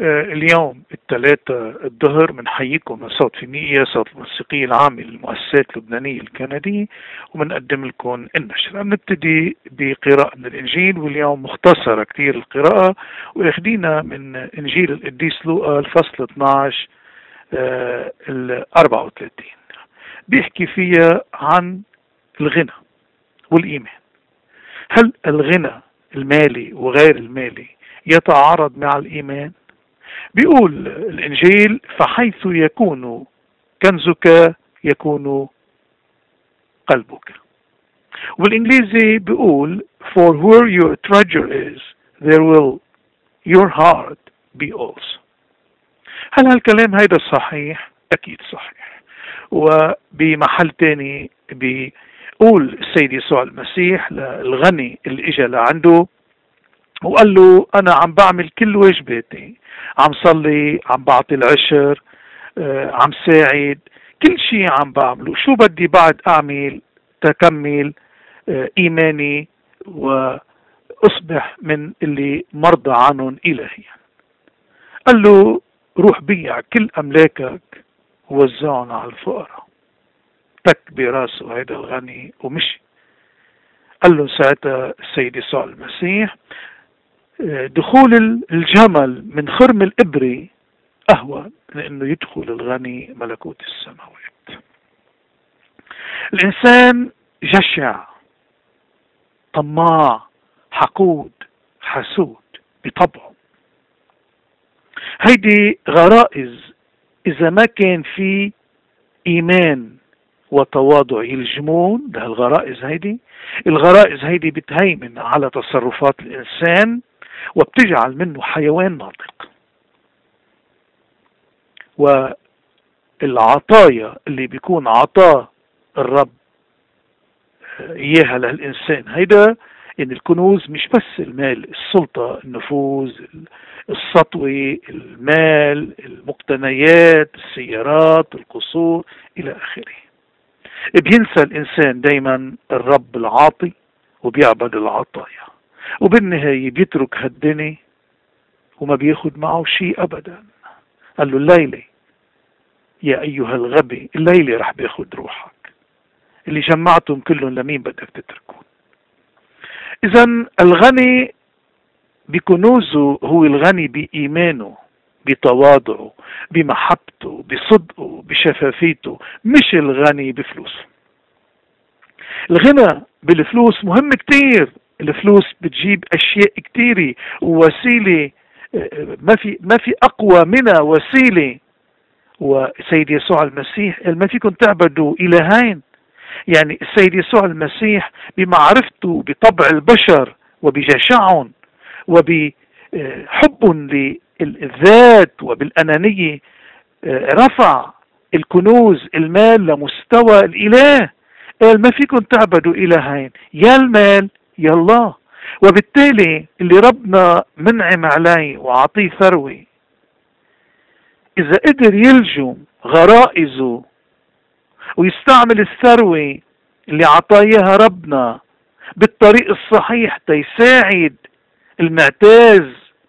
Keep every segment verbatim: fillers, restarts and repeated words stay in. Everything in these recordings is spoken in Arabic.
آه، اليوم الثلاثة الظهر بنحييكم من صوت فينيقيا، صوت الموسيقية العامة للمؤسسات اللبنانية الكندية، وبنقدم لكم النشرة. بنبتدي بقراءة من الإنجيل، واليوم مختصرة كتير القراءة، وإخدينا من إنجيل القديس لوقا الفصل اثناشر آه ال أربعة وثلاثين، بيحكي فيها عن الغنى والإيمان. هل الغنى المالي وغير المالي يتعارض مع الإيمان؟ بيقول الإنجيل: فحيث يكون كنزك يكون قلبك. والإنجليزي بيقول: for where your treasure is there will your heart be also. هل هالكلام هيدا صحيح؟ أكيد صحيح. وبمحل تاني بيقول السيد يسوع المسيح للغني اللي اجى لعنده وقال له: أنا عم بعمل كل واجباتي، عم صلي، عم بعطي العشر، آه، عم ساعد، كل شيء عم بعمله، شو بدي بعد أعمل تكمل آه، إيماني وأصبح من اللي مرضى عنهم إلهيا؟ قال له: روح بيع كل أملاكك ووزعهم على الفقراء. تك براسه هيدا الغني ومشي. قال له ساعتها السيد يسوع المسيح: دخول الجمل من خرم الإبرة أهون من أنه يدخل الغني ملكوت السماوات. الإنسان جشع، طماع، حقود، حسود بطبعه. هيدي غرائز إذا ما كان في إيمان وتواضع يلجمون ده الغرائز. هيدي الغرائز هيدي بتهيمن على تصرفات الإنسان وبتجعل منه حيوان ناطق. والعطايا اللي بيكون عطاه الرب إياها للإنسان هيدا إن الكنوز مش بس المال، السلطة، النفوذ، السطوة، المال، المقتنيات، السيارات، القصور إلى آخره. بينسى الإنسان دايما الرب العاطي وبيعبد العطايا، وبالنهاية بيترك هالدنيا وما بياخد معه شيء أبدا. قال له: الليلة يا أيها الغبي، الليلة رح بياخد روحك، اللي جمعتم كلهم لمين بدك تتركون؟ إذن الغني بكنوزه هو الغني بإيمانه، بتواضعه، بمحبته، بصدقه، بشفافيته، مش الغني بفلوسه. الغنى بالفلوس مهم كتير، الفلوس بتجيب أشياء كتيرة ووسيلة، ما في ما في أقوى منها وسيلة. وسيد يسوع المسيح ما فيكم تعبدوا إلهين. يعني السيد يسوع المسيح بمعرفته بطبع البشر وبجشعهم وبحب للذات وبالأنانية رفع الكنوز المال لمستوى الإله. قال: ما فيكم تعبدوا إلهين، يا المال يا الله. وبالتالي اللي ربنا منعم عليه وعطيه ثروة، إذا قدر يلجم غرائزه ويستعمل الثروة اللي عطاياها ربنا بالطريق الصحيح تيساعد المعتاز،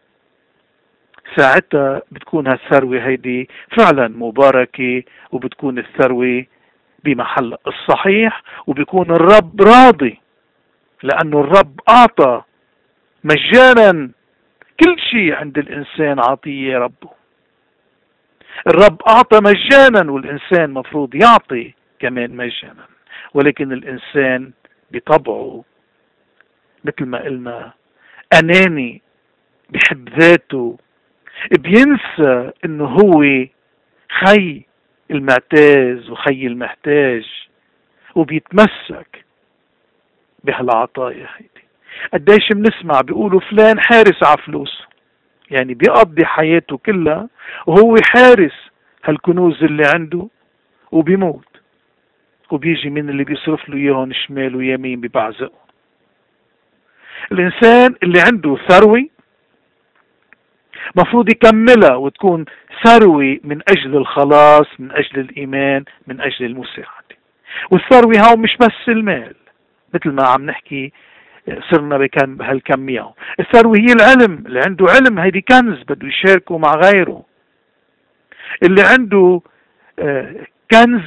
ساعتها بتكون هالثروة هيدي فعلا مباركة، وبتكون الثروة بمحل الصحيح، وبيكون الرب راضي، لأنه الرب أعطى مجانا. كل شيء عند الإنسان عطية ربه. الرب أعطى مجانا، والإنسان مفروض يعطي كمان مجانا. ولكن الإنسان بطبعه مثل ما قلنا أناني، بحب ذاته، بينسى إنه هو خي المعتاز وخي المحتاج، وبيتمسك بهالعطايا هيدي. قديش بنسمع بيقولوا فلان حارس على فلوسه، يعني بيقضي حياته كلها وهو حارس هالكنوز اللي عنده، وبيموت وبيجي من اللي بيصرف له اياهم شمال ويمين ببعزقه. الانسان اللي عنده ثروة مفروض يكملها وتكون ثروة من اجل الخلاص، من اجل الايمان، من اجل المساعدة. والثروة هاو مش بس المال، مثل ما عم نحكي صرنا بهالكمية. الثروة هي العلم، اللي عنده علم هيدي كنز بده يشاركه مع غيره. اللي عنده كنز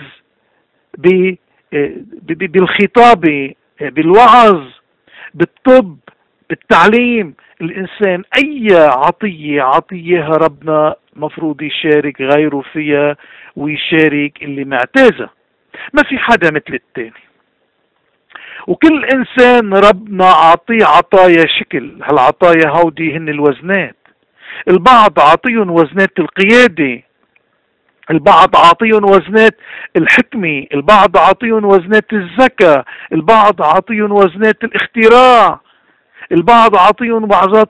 بالخطابة، بالوعظ، بالطب، بالتعليم. الإنسان أي عطية عطيها ربنا مفروض يشارك غيره فيها ويشارك اللي معتازة. ما في حدا مثل التاني، وكل إنسان ربنا عطيه عطايا شكل. هالعطايا هودي هن الوزنات. البعض عطيهم وزنات القيادة، البعض عطيهم وزنات الحكمة، البعض عطيهم وزنات الذكاء، البعض عطيهم وزنات الاختراع، البعض عطيهم وعظات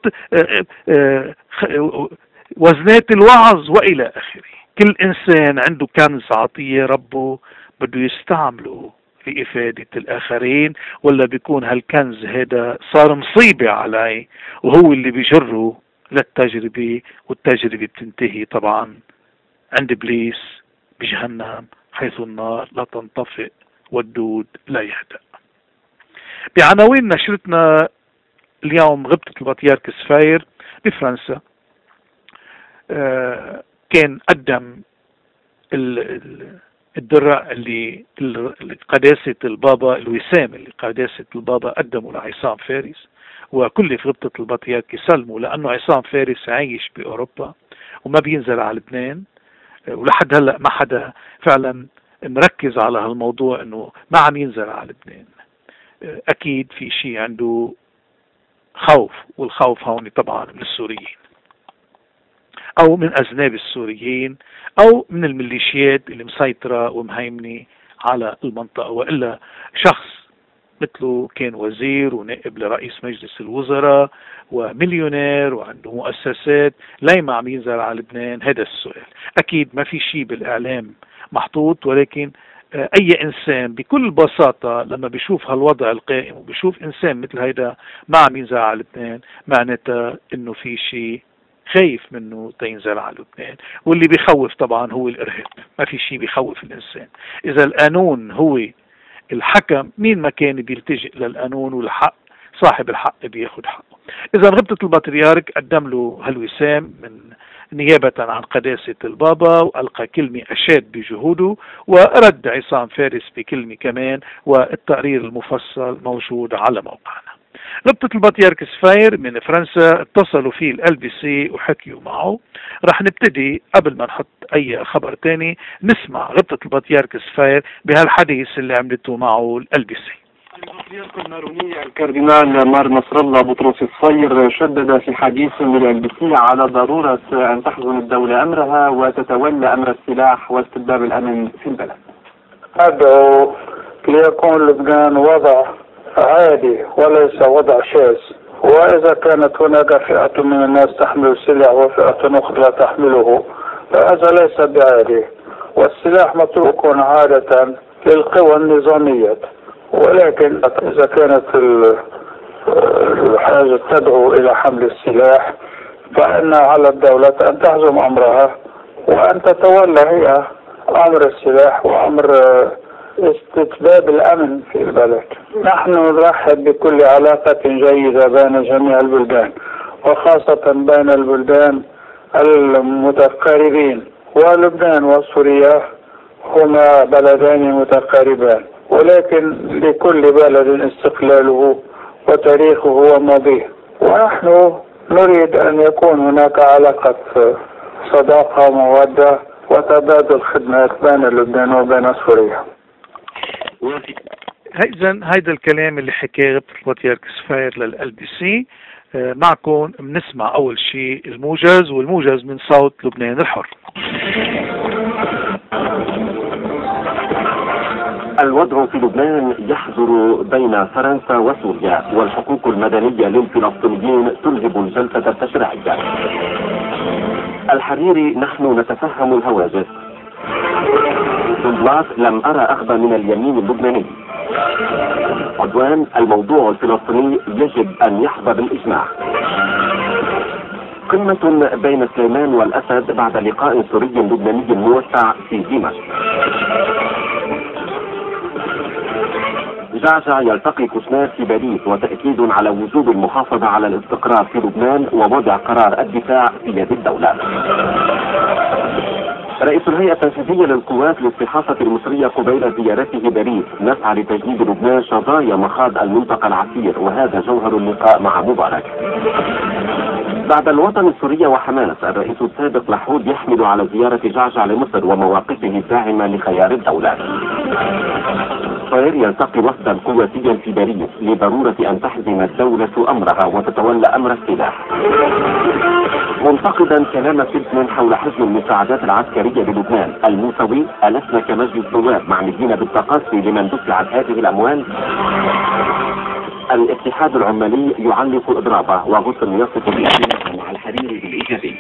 وزنات الوعظ وإلى آخره. كل إنسان عنده كنز عطية ربه بده يستعمله لإفادة الآخرين، ولا بيكون هالكنز هذا صار مصيبة عليه وهو اللي بيجره للتجربة، والتجربة بتنتهي طبعا عند إبليس بجهنم، حيث النار لا تنطفئ والدود لا يهدأ. بعناوين نشرتنا اليوم، غبطة البطريرك سفير بفرنسا. آه كان قدم الدرع اللي قداسة البابا، الوسام اللي قداسة البابا قدمه لعصام فارس، وكلف غبطة البطريرك يسلمه لأنه عصام فارس عايش بأوروبا وما بينزل على لبنان. ولحد هلأ ما حدا فعلا مركز على هالموضوع انه ما عم ينزل على لبنان. اكيد في شيء عنده خوف، والخوف هون طبعا من السوريين او من اذناب السوريين او من الميليشيات اللي مسيطرة ومهيمنة على المنطقة. والا شخص مثله كان وزير ونائب لرئيس مجلس الوزراء ومليونير وعنده مؤسسات، ليه ما عم ينزل على لبنان؟ هذا السؤال. اكيد ما في شيء بالاعلام محطوط، ولكن اي انسان بكل بساطة لما بيشوف هالوضع القائم وبيشوف انسان مثل هيدا ما عم ينزل على لبنان، معناتها انه في شيء خايف منه تينزل على لبنان. واللي بيخوف طبعا هو الارهاب. ما في شيء بيخوف الانسان. اذا القانون هو الحكم، مين ما كان بيلتجئ للقانون، والحق صاحب الحق بياخد حقه. اذا غبطة البطريرك قدم له هالوسام من نيابة عن قداسة البابا، وألقى كلمة أشاد بجهوده، ورد عصام فارس بكلمة كمان، والتقرير المفصل موجود على موقعنا. غبطة البطريرك سفير من فرنسا اتصلوا فيه ال بي سي وحكيوا معه. رح نبتدي قبل ما نحط أي خبر تاني نسمع غبطة البطريرك سفير بهالحديث اللي عملته معه ال بي سي. البطريرك الماروني الكاردينال مار نصر الله بطرس الصير شدد في حديث لل بي سي على ضرورة أن تحزم الدولة أمرها وتتولى أمر السلاح واستتباب الأمن في البلد. أدعو ليكون لبنان وضع عادي وليس وضع شاذ، وإذا كانت هناك فئة من الناس تحمل السلاح وفئة أخرى لا تحمله فهذا ليس بعادي، والسلاح متروك عادة للقوى النظامية، ولكن إذا كانت الحاجة تدعو إلى حمل السلاح فإن على الدولة أن تحزم أمرها وأن تتولى هي أمر السلاح وأمر استتباب الأمن في البلد. نحن نرحب بكل علاقة جيدة بين جميع البلدان، وخاصة بين البلدان المتقاربين، ولبنان وسوريا هما بلدان متقاربان، ولكن لكل بلد استقلاله وتاريخه وماضيه، ونحن نريد أن يكون هناك علاقة صداقة ومودة وتبادل خدمات بين لبنان وبين سوريا. إذن هيدا الكلام اللي حكاه غبطة البطريرك سفير لل بي سي. معكم بنسمع أول شيء الموجز، والموجز من صوت لبنان الحر. الوضع في لبنان يحظر بين فرنسا وسوريا، والحقوق المدنية للفلسطينيين تلهب الجلسة التشريعية. الحريري: نحن نتفهم الهواجس. بلاط: لم أرى أخذ من اليمين اللبناني. عدوان: الموضوع الفلسطيني يجب أن يحظى بالإجماع. قمة بين سليمان والأسد بعد لقاء سوري لبناني موسع في دمشق. جعجع يلتقي كوشنير في باريس، وتأكيد على وجوب المحافظة على الاستقرار في لبنان ووضع قرار الدفاع في يد الدولة. رئيس الهيئة التنفيذية للقوات للصحافة المصرية قبيل زيارته باريس: نسعى لتجديد لبنان شظايا مخاض المنطقة العسير، وهذا جوهر اللقاء مع مبارك. بعد الوطن السوري وحماس، الرئيس السابق لحود يحمل على زيارة جعجع لمصر ومواقفه الداعمة لخيار الدولة. صير يلتقي وفدا قواتيا في باريس لضرورة أن تحزم الدولة أمرها وتتولى أمر السلاح. منتقدا كلام سيلسمن حول حجم المساعدات العسكرية للبنان: الموسوي: ألسنا كمجلس نواب معنيين بالتقصي لمن دفعت هذه الأموال؟ الاتحاد العمالي يعلق إضرابه، وغصن يصف الأزمة مع الحريري بالإيجابي.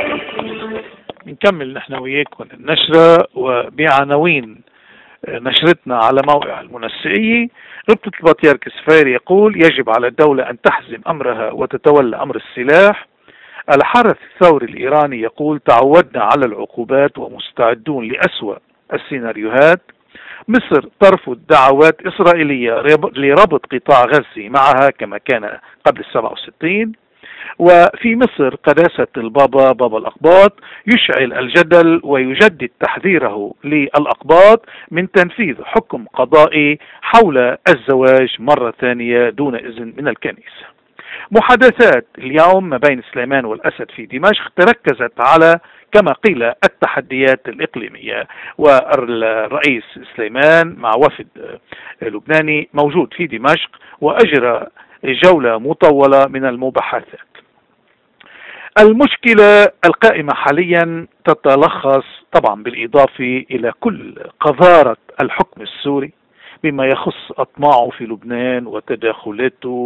نكمل نحن وياكم النشرة وبعناوين نشرتنا على موقع المنسقية. ربطة البطيرك السفاري يقول: يجب على الدولة أن تحزم أمرها وتتولى أمر السلاح. الحرس الثوري الإيراني يقول: تعودنا على العقوبات ومستعدون لأسوأ السيناريوهات. مصر ترفض دعوات إسرائيلية لربط قطاع غزة معها كما كان قبل سبعة وستين. وفي مصر قداسة البابا بابا الأقباط يشعل الجدل ويجدد تحذيره للأقباط من تنفيذ حكم قضائي حول الزواج مرة ثانية دون إذن من الكنيسة. محادثات اليوم ما بين سليمان والأسد في دمشق تركزت على كما قيل التحديات الإقليمية، والرئيس سليمان مع وفد لبناني موجود في دمشق وأجرى جولة مطولة من المباحثات. المشكلة القائمة حاليا تتلخص طبعا بالإضافة إلى كل قذارة الحكم السوري بما يخص أطماعه في لبنان وتداخلاته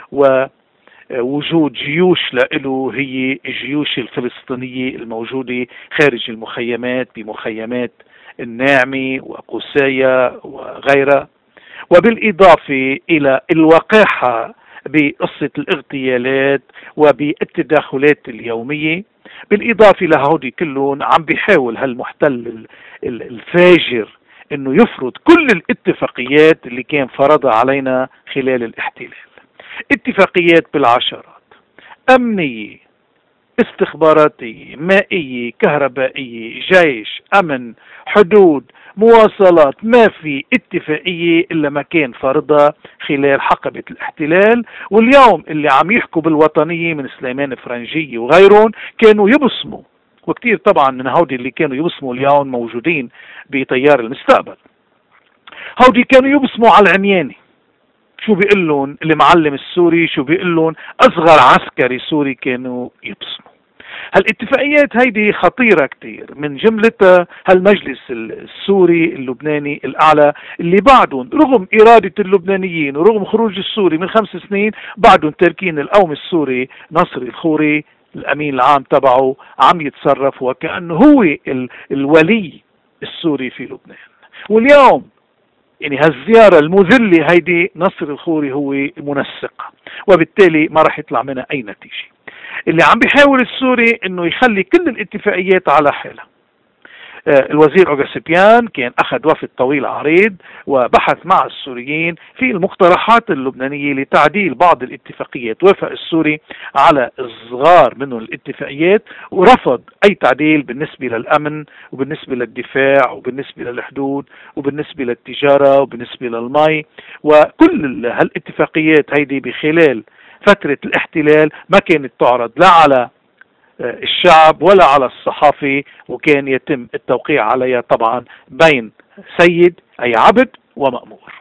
ووجود جيوش له هي الجيوش الفلسطينية الموجودة خارج المخيمات بمخيمات الناعمة وقسايا وغيرها، وبالإضافة إلى الوقاحة بقصة الاغتيالات وبالتداخلات اليومية. بالإضافة لهودي كلهم عم بيحاول هالمحتل الفاجر انه يفرض كل الاتفاقيات اللي كان فرضها علينا خلال الاحتلال. اتفاقيات بالعشرات، امنية، استخباراتية، مائية، كهربائية، جيش، امن، حدود، مواصلات، ما في اتفاقية إلا ما كان فرضها خلال حقبة الاحتلال. واليوم اللي عم يحكوا بالوطنية من سليمان فرنجية وغيرهم كانوا يبصموا، وكتير طبعا من هودي اللي كانوا يبصموا اليوم موجودين بتيار المستقبل. هودي كانوا يبصموا على العمياني، شو بيقول لهم المعلم السوري، شو بيقول لهم أصغر عسكري سوري كانوا يبصموا. هالاتفاقيات هيدي خطيرة كتير، من جملتها هالمجلس السوري اللبناني الأعلى اللي بعدهم رغم إرادة اللبنانيين ورغم خروج السوري من خمس سنين بعدهم تاركين القوم السوري نصر الخوري الأمين العام تبعه عم يتصرف وكأنه هو الولي السوري في لبنان. واليوم يعني هالزيارة المذلة هيدي نصر الخوري هو منسق، وبالتالي ما راح يطلع منها أي نتيجة. اللي عم بيحاول السوري انه يخلي كل الاتفاقيات على حالها. الوزير أوغاسبيان كان أخذ وفد طويل عريض وبحث مع السوريين في المقترحات اللبنانية لتعديل بعض الاتفاقيات. وافق السوري على الصغار منه الاتفاقيات ورفض أي تعديل بالنسبة للأمن وبالنسبة للدفاع وبالنسبة للحدود وبالنسبة للتجارة وبالنسبة للمي. وكل هالاتفاقيات هيدي بخلال فترة الاحتلال ما كانت تعرض لا على الشعب ولا على الصحافة، وكان يتم التوقيع عليها طبعا بين سيد أي عبد ومأمور.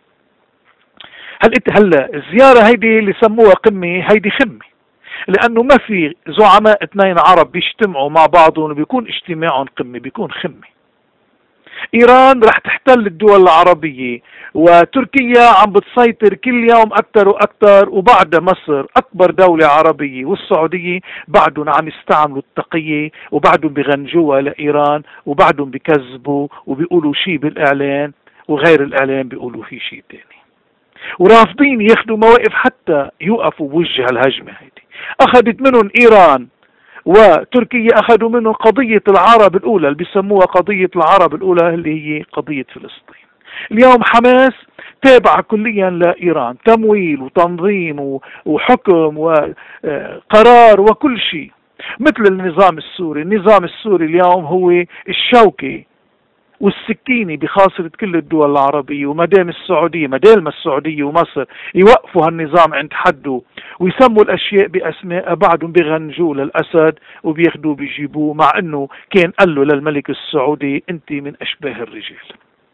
هلا الزيارة هيدي اللي سموها قمة هيدي خمة، لأنه ما في زعماء اثنين عرب بيجتمعوا مع بعضهم وبيكون اجتماعهم قمة، بيكون خمة. إيران رح تحتل الدول العربية، وتركيا عم بتسيطر كل يوم أكثر وأكثر، وبعد مصر أكبر دولة عربية والسعودية بعدهم عم يستعملوا التقية وبعدهم بغنجوها لإيران وبعدهم بكذبوا وبيقولوا شيء بالإعلان وغير الإعلان بيقولوا في شيء تاني، ورافضين ياخدوا مواقف حتى يوقفوا بوجه الهجمة هيدي. أخذت منهم إيران وتركيا أخذوا منه قضية العرب الأولى اللي بيسموها قضية العرب الأولى اللي هي قضية فلسطين. اليوم حماس تابعة كليا لإيران، تمويل وتنظيم وحكم وقرار وكل شيء، مثل النظام السوري. النظام السوري اليوم هو الشوكة والسكينة بخاصرة كل الدول العربية، وما دام السعودية ما دام السعودية ومصر يوقفوا هالنظام عند حده ويسموا الأشياء بأسماء، بعدهم بيغنجوا للأسد وبياخدوه بيجيبوه، مع أنه كان قال له للملك السعودي أنت من أشباه الرجال.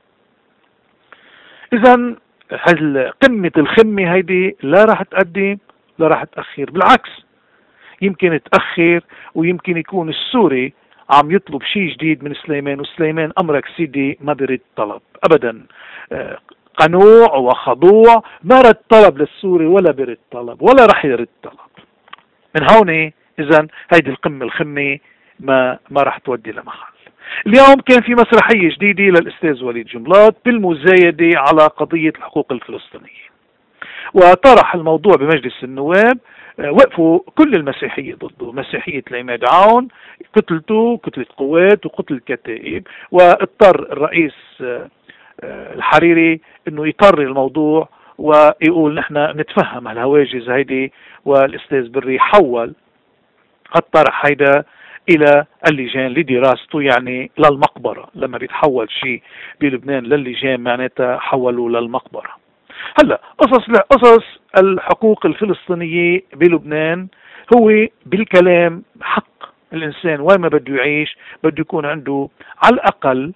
إذا قمة الخمة هيدي لا راح تقدم لا راح تأخر، بالعكس يمكن تأخر، ويمكن يكون السوري عم يطلب شيء جديد من سليمان، وسليمان أمرك سيدي ما برد طلب أبدا، قنوع وخضوع، ما رد طلب للسوري ولا برد طلب ولا رح يرد طلب. من هون إذا هيدي القمة الخمة ما ما رح تودي لمحل. اليوم كان في مسرحية جديدة للأستاذ وليد جنبلاط بالمزايدة على قضية الحقوق الفلسطينية، وطرح الموضوع بمجلس النواب. وقفوا كل المسيحية ضده، مسيحية العماد عون، قتلته كتلة قوات وقتل كتائب، واضطر الرئيس الحريري انه يطر الموضوع ويقول نحن نتفهم هالهواجس هيدي، والاستاذ بري حول الطرح هيدا الى اللجان لدراسته، يعني للمقبرة. لما بيتحول شيء بلبنان للجان معناتها حولوا للمقبرة. هلا قصص قصص الحقوق الفلسطينية بلبنان هو بالكلام حق الإنسان وين ما بده يعيش بده يكون عنده على الأقل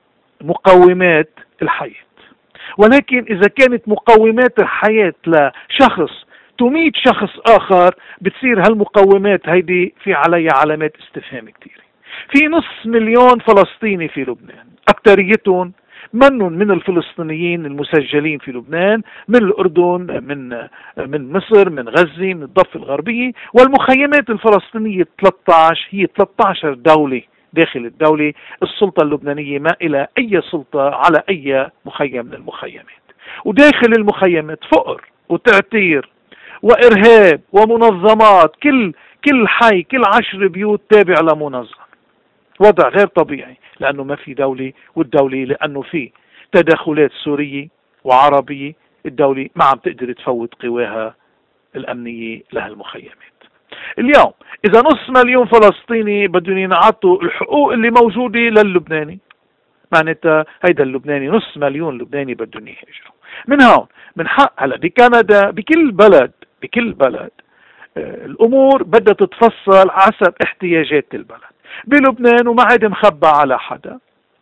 مقومات الحياة، ولكن إذا كانت مقومات الحياة لشخص تميت شخص آخر بتصير هالمقومات هيدي في عليها علامات استفهام كتير. في نص مليون فلسطيني في لبنان، أكتريتهم منهم من الفلسطينيين المسجلين في لبنان، من الأردن، من من مصر، من غزة، من الضفة الغربية. والمخيمات الفلسطينية ثلاثة عشر هي ثلاثة عشر دولة داخل الدولة. السلطة اللبنانية ما إلى أي سلطة على أي مخيم من المخيمات، وداخل المخيمات فقر وتعتير وإرهاب ومنظمات، كل كل حي كل عشر بيوت تابع لمنظمة. وضع غير طبيعي لأنه ما في دولة، والدولة لأنه في تدخلات سورية وعربية الدولة ما عم تقدر تفوت قواها الأمنية لهالمخيمات. اليوم إذا نص مليون فلسطيني بدهم ينعطوا الحقوق اللي موجودة للبناني، معناتها هيدا اللبناني نص مليون لبناني بدهم يهاجروا. من هون من حق هلا بكندا بكل بلد بكل بلد آه الأمور بدها تتفصل حسب احتياجات البلد. بلبنان وما عاد مخبى على حدا،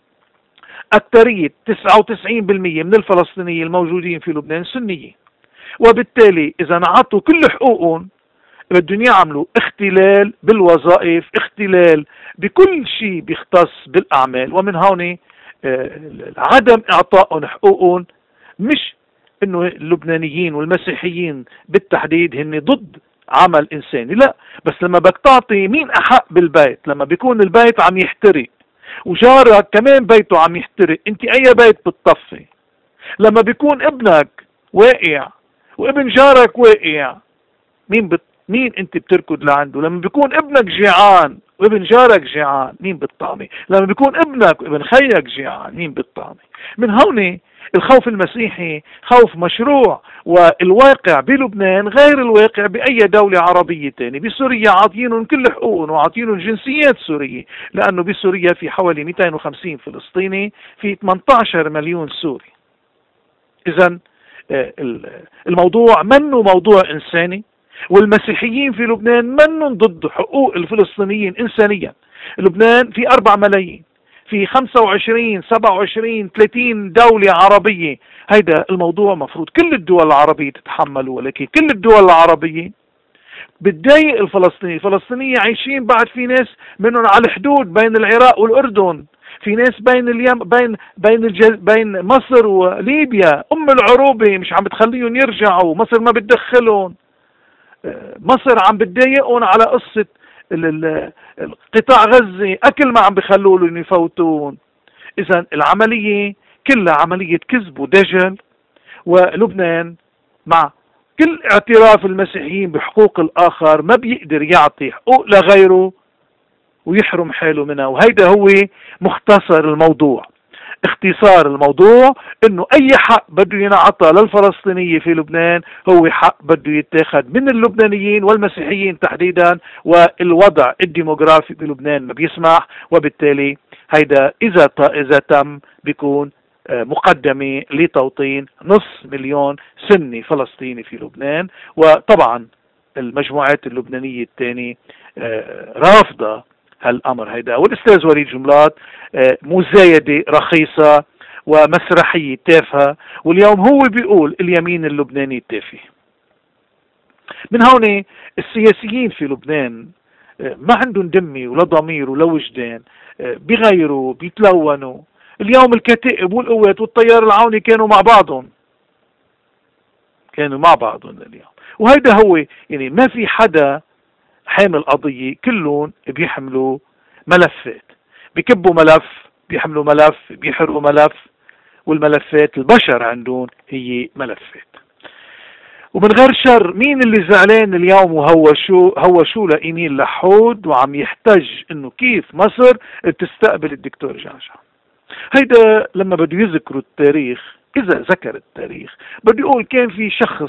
أكترية تسعة وتسعين بالمئة من الفلسطينيين الموجودين في لبنان سنية، وبالتالي إذا نعطوا كل حقوقهم بدهم يعملوا اختلال بالوظائف، اختلال بكل شيء بيختص بالأعمال. ومن هون عدم إعطائهم حقوقهم، مش إنه اللبنانيين والمسيحيين بالتحديد هن ضد عمل إنساني، لا، بس لما بدك تعطي مين أحق بالبيت؟ لما بيكون البيت عم يحترق وجارك كمان بيته عم يحترق، انت أي بيت بتطفي؟ لما بيكون ابنك واقع وابن جارك واقع، مين بت... مين انت بتركض لعنده؟ لما بيكون ابنك جيعان وابن جارك جيعان، مين بتطعمي؟ لما بيكون ابنك وابن خيك جيعان، مين بتطعمي؟ من هون الخوف المسيحي خوف مشروع، والواقع بلبنان غير الواقع بأي دولة عربية تاني. بسوريا عاطينهم كل حقوقهم وعاطينهم جنسيات سورية، لأنه بسوريا في حوالي مئتين وخمسين فلسطيني في ثمانية عشر مليون سوري. إذن الموضوع منه موضوع إنساني، والمسيحيين في لبنان منهم ضد حقوق الفلسطينيين إنسانيا. لبنان في أربعة ملايين، في خمسة وعشرين سبعة وعشرين ثلاثين دولة عربية. هيدا الموضوع مفروض كل الدول العربية تتحمله، ولكن كل الدول العربية بتضايق الفلسطينيين. الفلسطينيين عايشين بعد في ناس منهم على الحدود بين العراق والأردن، في ناس بين اليم بين بين الجز... بين مصر وليبيا. أم العروبة مش عم بتخليهم يرجعوا، مصر ما بتدخلهم، مصر عم بتضايقهم على قصة قطاع غزة، أكل ما عم بخلوا لهم يفوتون. إذا العملية كلها عملية كذب ودجل. ولبنان مع كل اعتراف المسيحيين بحقوق الآخر ما بيقدر يعطي حقوق لغيره ويحرم حاله منها، وهيدا هو مختصر الموضوع. اختصار الموضوع انه اي حق بده ينعطى للفلسطينية في لبنان هو حق بده يتاخذ من اللبنانيين والمسيحيين تحديدا، والوضع الديموغرافي بلبنان ما بيسمح، وبالتالي هيدا اذا اذا تم بيكون مقدمة لتوطين نص مليون سني فلسطيني في لبنان. وطبعا المجموعات اللبنانية الثانية رافضة هالأمر هيدا. والأستاذ وليد جملات مزايدة رخيصة ومسرحية تافهة، واليوم هو بيقول اليمين اللبناني تافه. من هون السياسيين في لبنان ما عندهم دمي ولا ضمير ولا وجدان، بيغيروا بيتلونوا. اليوم الكتائب والقوات والتيار العوني كانوا مع بعضهم، كانوا مع بعضهم اليوم. وهيدا هو يعني ما في حدا حامل قضية، كلهم بيحملوا ملفات، بيكبوا ملف بيحملوا ملف بيحرقوا ملف، والملفات البشر عندهم هي ملفات. ومن غير شر، مين اللي زعلان اليوم وهو شو هو شو لإيميل لحود وعم يحتج انه كيف مصر تستقبل الدكتور جعجع؟ هيدا لما بده يذكروا التاريخ، اذا ذكر التاريخ بده يقول كان في شخص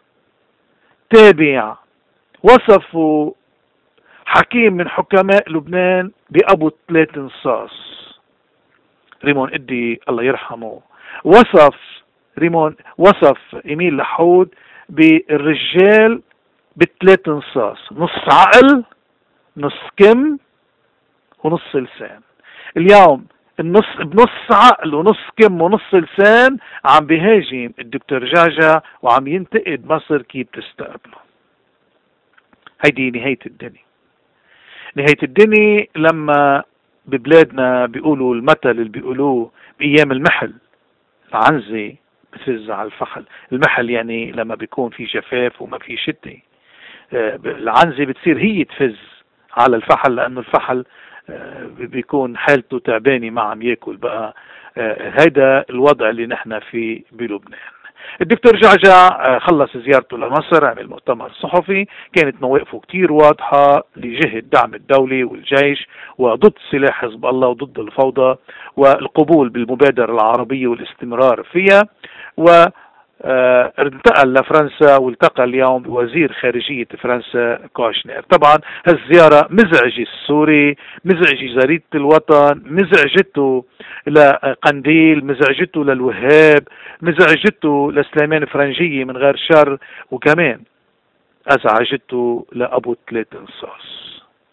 تابع وصفوا حكيم من حكماء لبنان بأبو ثلاث نصاص. ريمون إدي الله يرحمه وصف ريمون وصف إيميل لحود بالرجال بثلاث نصاص، نص عقل نص كم ونص لسان. اليوم النص بنص عقل ونص كم ونص لسان عم بيهاجم الدكتور جعجع وعم ينتقد مصر كيف تستقبله. هيدي نهاية الدنيا. نهاية الدنيا لما ببلادنا بيقولوا المثل اللي بيقولوه بأيام المحل، العنزة بتفز على الفحل. المحل يعني لما بيكون في جفاف وما في شتي، العنزة بتصير هي تفز على الفحل، لأنه الفحل بيكون حالته تعبانة ما عم ياكل بقى. هيدا الوضع اللي نحن فيه بلبنان. الدكتور جعجع خلص زيارته لمصر، عمل مؤتمر صحفي، كانت مواقفه كتير واضحة لجهة دعم الدولة والجيش وضد سلاح حزب الله وضد الفوضى والقبول بالمبادرة العربية والاستمرار فيها. و انتقل لفرنسا والتقى اليوم بوزير خارجية فرنسا كوشنير. طبعا هالزيارة مزعجة السوري، مزعجة جريدة الوطن، مزعجته لقنديل، مزعجته للوهاب، مزعجته لسليمان فرنجية من غير شر، وكمان ازعجته لابو ثلاث نصاص.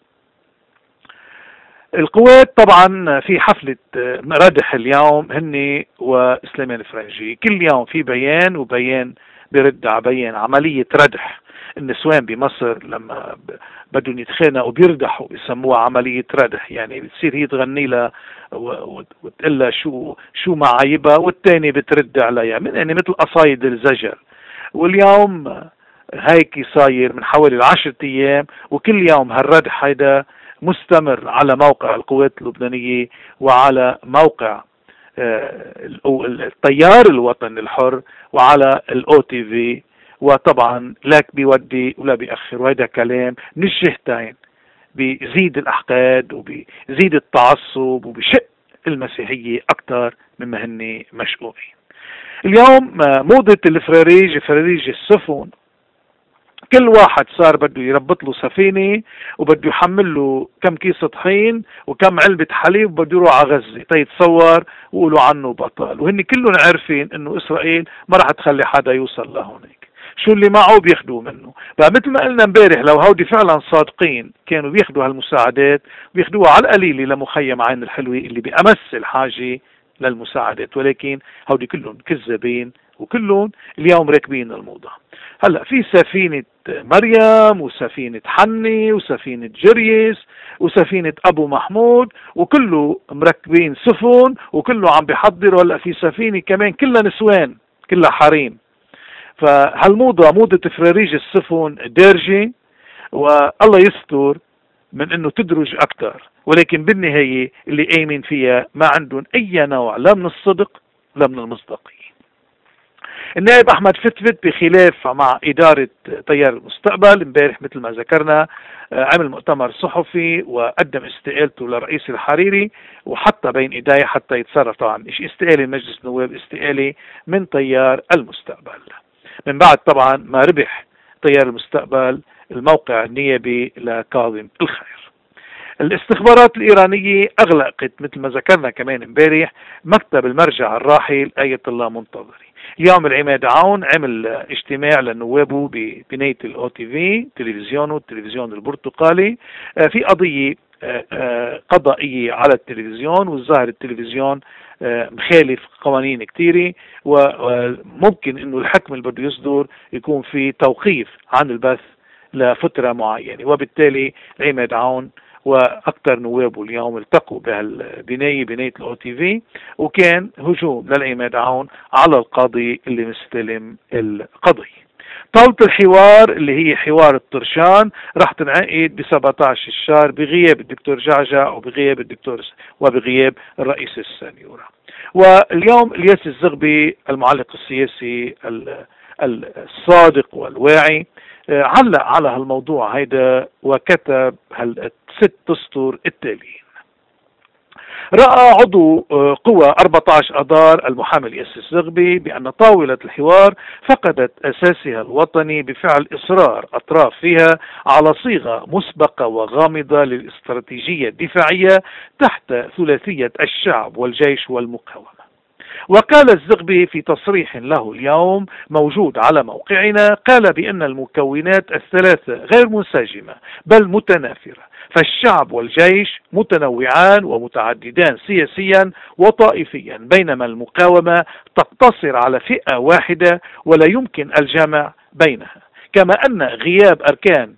القوات طبعا في حفلة ردح اليوم هن وسليمان فرنجي، كل يوم في بيان وبيان برد على بيان. عملية ردح النسوان بمصر لما بدهم يتخانقوا بيردحوا بيسموها عملية ردح، يعني بتصير هي تغني لها وتقول لها شو شو معايبها والتاني بترد عليها، يعني مثل قصايد الزجر. واليوم هيك صاير من حوالي العشرة ايام، وكل يوم هالردح هيدا مستمر على موقع القوات اللبنانية وعلى موقع التيار الوطني الحر وعلى الاو تي في. وطبعا لا بيودي ولا بيأخر، وهذا كلام من الجهتين بيزيد الأحقاد وبيزيد التعصب وبيشق المسيحية أكثر مما هن مشقوقين. اليوم موضة الفراريج، فراريج السفن، كل واحد صار بده يربط له سفينة وبده يحمل له كم كيس طحين وكم علبة حليب وبده يروح على غزة تيتصور ويقولوا عنه بطل، وهن كلهم عارفين انه اسرائيل ما راح تخلي حدا يوصل لهونيك. شو اللي معه بياخدوه منه. بقى مثل ما قلنا امبارح، لو هودي فعلا صادقين كانوا بياخدوا هالمساعدات بياخدوها على القليل لمخيم عين الحلوة اللي بأمس الحاجة للمساعدات، ولكن هودي كلهم كذابين وكلهم اليوم راكبين الموضة. هلا في سفينة مريم وسفينة حني وسفينة جريس وسفينة ابو محمود، وكله مركبين سفن وكله عم بيحضروا. هلا في سفينة كمان كلها نسوان كلها حريم. فهالموضة موضة فراريج السفن دارجة، والله يستر من انه تدرج اكثر، ولكن بالنهاية اللي قايمين فيها ما عندهم اي نوع لا من الصدق لا من المصداقية. النائب أحمد فتفت بخلاف مع إدارة تيار المستقبل امبارح مثل ما ذكرنا عمل مؤتمر صحفي وقدم استقالته لرئيس الحريري وحتى بين إيديه حتى يتصرف. طبعا مش استقالة مجلس النواب، استقالة من تيار المستقبل من بعد طبعا ما ربح تيار المستقبل الموقع النيابي لكاظم الخير. الاستخبارات الإيرانية أغلقت مثل ما ذكرنا كمان امبارح مكتب المرجع الراحل آية الله منتظري. اليوم العماد عون عمل اجتماع لنوابه ببناية الأو تي في تلفزيونه التلفزيون البرتقالي في قضية قضائية على التلفزيون، والظاهر التلفزيون مخالف قوانين كتيرة وممكن انه الحكم اللي بده يصدر يكون في توقيف عن البث لفترة معينة، وبالتالي العماد عون واكثر نوابه اليوم التقوا بهالبنايه بنايه الاو تي في، وكان هجوم للعماد عون على القاضي اللي مستلم القضيه. طاولة الحوار اللي هي حوار الطرشان راح تنعقد ب سبعة عشر الشهر بغياب الدكتور جعجع وبغياب الدكتور وبغياب الرئيس السنيورة. واليوم الياس الزغبي المعلق السياسي الصادق والواعي علق على هالموضوع هيدا وكتب هالست اسطر التاليين. رأى عضو قوى أربعة عشر أذار المحامي الياس الزغبي بأن طاولة الحوار فقدت أساسها الوطني بفعل إصرار أطراف فيها على صيغة مسبقة وغامضة للاستراتيجية الدفاعية تحت ثلاثية الشعب والجيش والمقاومة. وقال الزغبي في تصريح له اليوم موجود على موقعنا، قال بأن المكونات الثلاثة غير منسجمة بل متنافرة، فالشعب والجيش متنوعان ومتعددان سياسيا وطائفيا، بينما المقاومة تقتصر على فئة واحدة ولا يمكن الجمع بينها، كما أن غياب أركان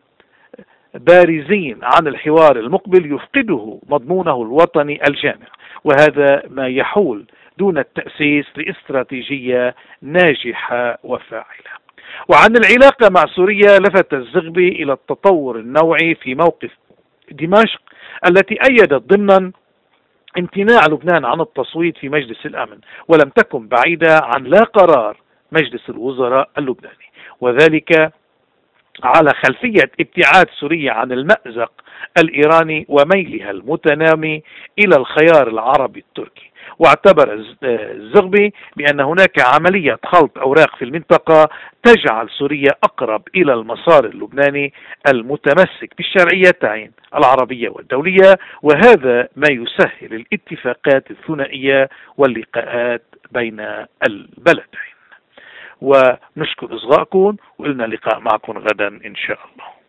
بارزين عن الحوار المقبل يفقده مضمونه الوطني الجامع، وهذا ما يحول دون التأسيس لاستراتيجية ناجحة وفاعلة. وعن العلاقة مع سوريا لفت الزغبي إلى التطور النوعي في موقف دمشق التي أيدت ضمنا امتناع لبنان عن التصويت في مجلس الأمن، ولم تكن بعيدة عن لا قرار مجلس الوزراء اللبناني، وذلك على خلفية ابتعاد سوريا عن المأزق الإيراني وميلها المتنامي إلى الخيار العربي التركي. واعتبر الزغبي بأن هناك عملية خلط أوراق في المنطقة تجعل سوريا أقرب إلى المسار اللبناني المتمسك بالشرعيتين العربية والدولية، وهذا ما يسهل الاتفاقات الثنائية واللقاءات بين البلدين. ونشكر إصغائكم وإلنا لقاء معكم غدا إن شاء الله.